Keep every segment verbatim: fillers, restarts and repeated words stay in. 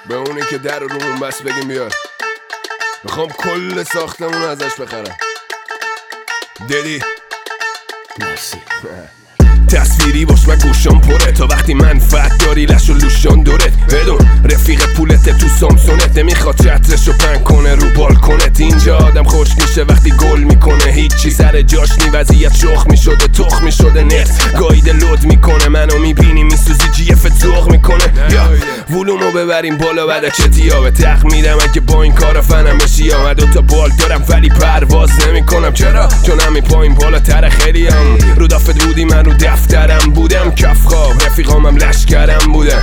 به اونی که در رو رومون بس بگیم بیار. میخوام کل ساختمون ازش بخرم. دیدی؟ مرسی. تصویری باش و گوشم پره تا وقتی منفعت داری لش و لوشان دورت بدون رفیق پولت تو سامسونت نمیخواد چترشو پنگ کنه رو بالکنت. اینجا آدم خوش میشه وقتی گل میکنه هیچی سر جاش نی وضعیت شخ میشده تخ میشده نت گایده لود میکنه منو میبینی میسوزی جیفت ذوق میکنه یا ولومو ببریم بالا بعد چه دیابه تق میدم اگه با این کارا فنم بشی یا دوتا بال دارم ولی پرواز نمیکنم. چرا؟ چون همین پایین بالا تر خیلیم رو دافت بودی من رو دفترم بودم کف خواب رفیقامم لشکرم بودم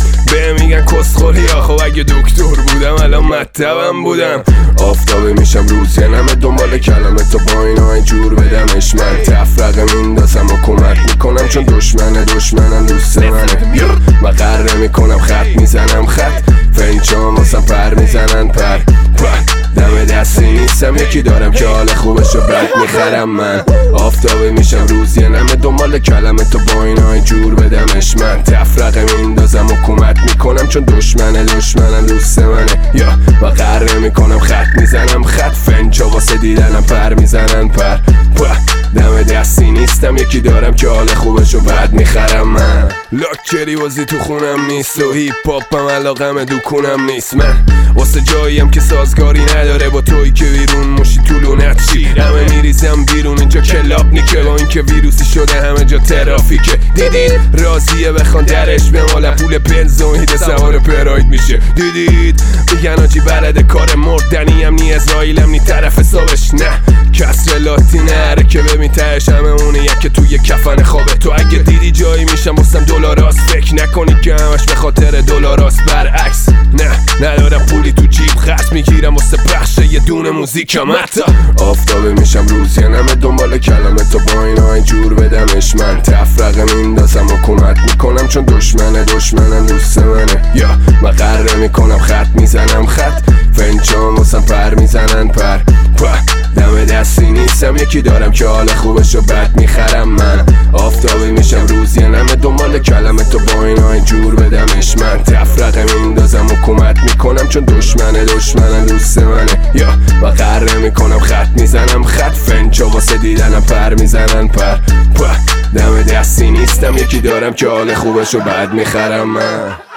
به میگن کسخوری ها خب اگه دکتر بودم الان مطبم بودم. آفتابه میشم روز یه نمه دنبال کلمه تا با اینا اینجور بدمش من تفرقه میندازم و کمک میکنم چون دشمنه دشمنم دوست منه و قره میکنم خط میزنم خط فنچام واسم پر میزنن پر پر دم دستی نیستم یکی دارم که حال خوبشو بد میخرم من. آفتابه میشم روز یه نمه دنبال کلمه تا با اینا اینجور بدمش من تفرقه میندازم و کمک میکنم چون دشمنه دشمنم دوست منه یا و قره میکنم خط میزنم خط فنچا واسه دیدنم پر میزنن پر پر دم دستی نیستم یکی دارم که حال خوبشو بد میخرم من. لاکچری بازی تو خونم نیست و هیپ هاپم علاقم دکونم نیست من واسه جاییم که سازگاری نداره با توی که بیرون موشی طولونت چی همه میریزم بیرون اینجا کلاب نیکه با این که ویروسی شده همه جا ترافیکه. دیدید راضیه بخوان درش بمالم پول بنز و هیده سوار پراید میشه. دیدید میگن آجی بلده کار مردنی هم نی اسرائیلم نی طرف حسابش نه کسر لاتینه هره که ببین تهش همه اونه یکی توی کفن خوابه. تو اگه دیدی جایی میشم واسم دلاراست فکر نکنی که همش به خاطر دلاراست برعکس نه ندارم پولی تو جیب خرج میگیرم واسه بخش یه دونه موزیکم حتی. آفتابه میشم روز یه نمه دنبال کلمه تا با اینا اینجور بدمش من تفرقه میندازم و کمک میکنم چون دشمنه دشمنم دوست منه یا و قره میکنم خط میزنم خط فنچام واسم پر میزنن پر پر دم دستی نیستم یکی دارم که حال خوبشو بد میخرم من. آفتابه میشم روز یه نمه دنبال کلمه تا با اینا اینجور بدمش من تفرقه میندازم و کمک میکنم چون دشمنه دشمنم دوست منه یا و قره میکنم خط میزنم خط فنچا واسه دیدنم پر میزنن پر پر دم دستی نیستم یکی دارم که حال خوبشو بد میخرم من.